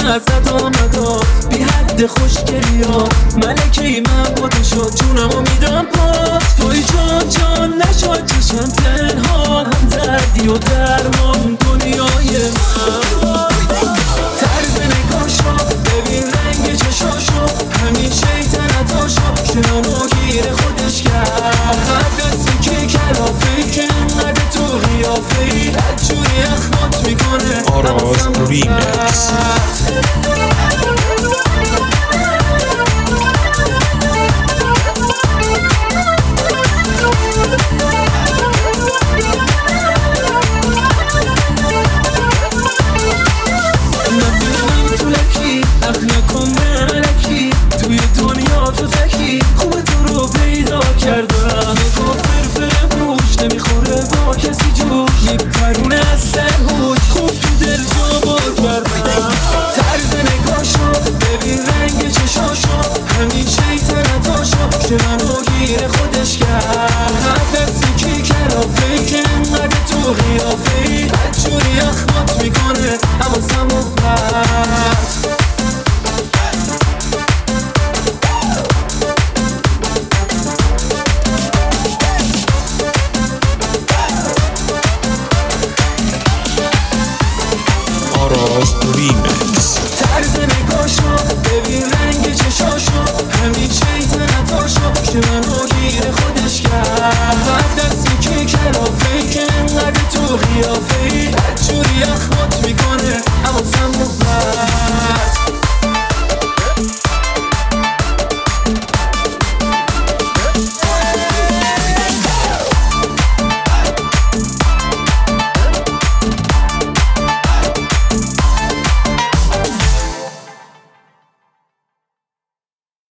ازت آمداد بی حد خوشگلیات ملکه من پادشاه جونمو میدم پات توی جان جان نشد چشم پنهان هم دردی و درمان دنیای من طرز نگاشو ببین رنگ چشاشو همین شیطنتاشو شنانو گیر خودش کرد هر دستی که کلافه که انقدر تو قیافه ای بدجوری اخمات میکنه آراز ریمیکس. توی دنیا تو تکی خوب تو رو پیدا کردم نگاه فرفر موش نمیخوره با کسی جوش میپرونه از سرهوش خوب تو دل جا با کردم طرز نگاشو ببین رنگ چشاشو همین شیطنتاشو شنانو گیر خودش کرد هر دستی که کلافه که انقدر تو قیافه ای بدجوری اخمات میکنه حواسمو پرد آراز ریمیکس.